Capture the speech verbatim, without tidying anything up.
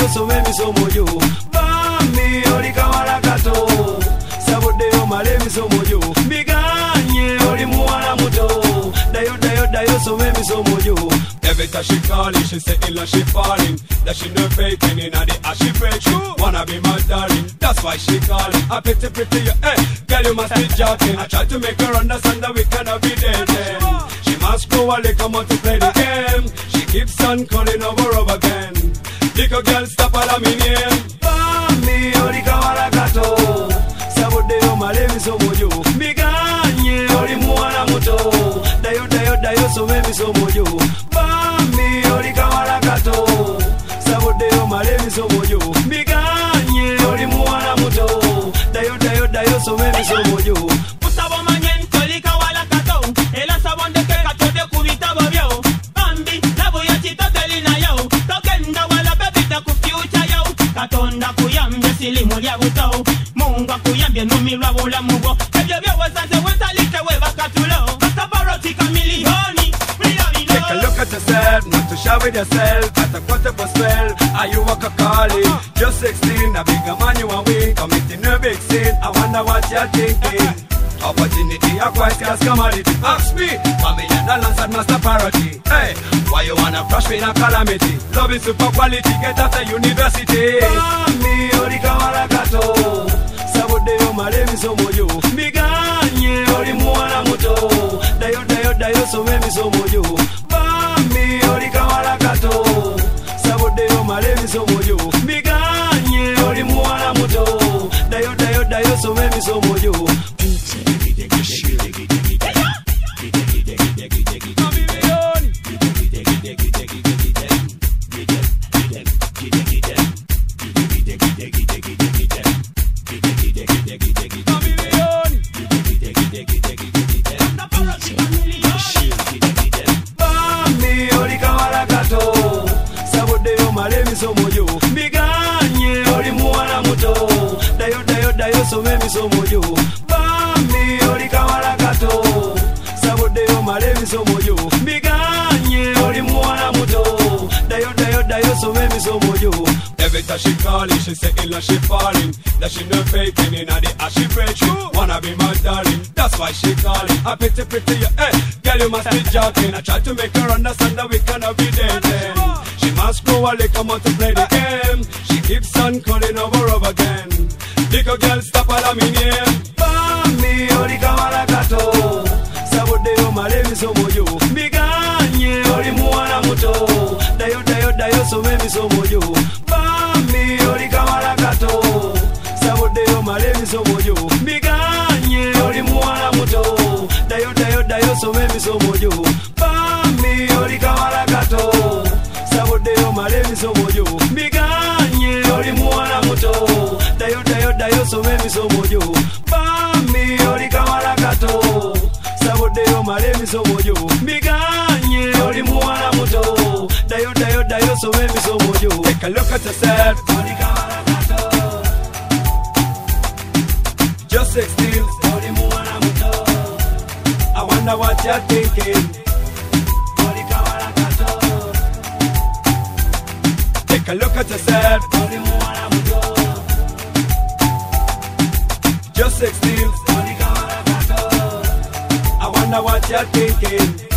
some misomo yo. Bami oli kawala kato. Sabode yo male misomo yo. Biganye oli muwana muto. Dayo dayo dayo some misomo yo. Every time she calling, she say illa she falling. That she no faking in the ass she breaking. Wanna be my darling, that's why she calling. I pretty pretty you, hey, girl you must be joking. I try to make her understand that we cannot be dating. She must go and come out to play the game. She keeps on calling over over again. Little girl stop all of me name. Bami oli kawala kato. Sabode yo male misomo yo. Biganye oli muwana muto. Dayo dayo dayo some misomo yo. Bami oli kawala kato. Sabode yo male misomo yo. Biganye oli muwana muto. Dayo dayo dayo some misomo yo. Usabo manyento li kawala kato. Ela sabonde ke kato de kubita babyo. Bambi labo ya chito telina yo. Tokenda wala bebita ku future yo. Katonda kuyambye silimu lya buto. Mungu akuyambye numirwa bulamugo. Ebyo byo wasanze wetalike we bakatulo. Bakabaroti kamilioni. Take a look at yourself, not to shout with yourself. At a quarter past twelve, are you a calling? Just sixteen, a bigger man you are weak. Committing a big sin, I wonder what you're thinking. Opportunity acquired scarce commodity. Ask me, million dollars and master parity. Hey, why you wanna crush me in a calamity? Love is super quality, get after university. Bami oli kawala kato. Sabode yo male misomo yo. Biganye oli muwana muto. Dayo dayo dayo some misomo yo. Bami oli kawala kato. Sabode yo male misomo yo. Biganye oli muwana muto. Dayo dayo dayo some misomo yo. Bami oli kawala kato. Sabode yo male misomo yo. Biganye oli muwana muto. Dayo dayo dayo some misomo yo. Bami oli kawala kato. Sabode yo male misomo yo. Biganye oli muwana muto. Dayo dayo dayo some misomo yo. Every time she calling, she say illa she falling. That she no faking in the ass she breaking. Wanna be my darling, that's why she calling. I pretty pretty you, hey, girl you must be joking. I try to make her understand that we cannot be dating. She must go and come out to play the game. She keeps on calling over over again. Little girl stop all of me name. Bami oli kawala kato. Sabode yo male misomo yo. Biganye oli muwana muto. Dayo dayo dayo some misomo yo. Bami oli kawala kato. Sabode yo male misomo yo. Biganye oli muwana muto. Dayo dayo dayo some misomo yo. Bami oli kawala kato. Sabode yo male misomo yo. Biganye oli muwana muto. Dayo dayo dayo some misomo yo. Bami oli kawala kato. Sabode yo male misomo yo. Biganye oli muwana muto. Dayo dayo dayo some misomo yo. Take a look at yourself. Oli kawala kato. Just sixteen, Oli muwana muto. I wonder what you're thinking. Oli kawala kato. Take a look at yourself. Oli muwana muto. Just sixteen, Oli kawala kato. I wonder what you're thinking.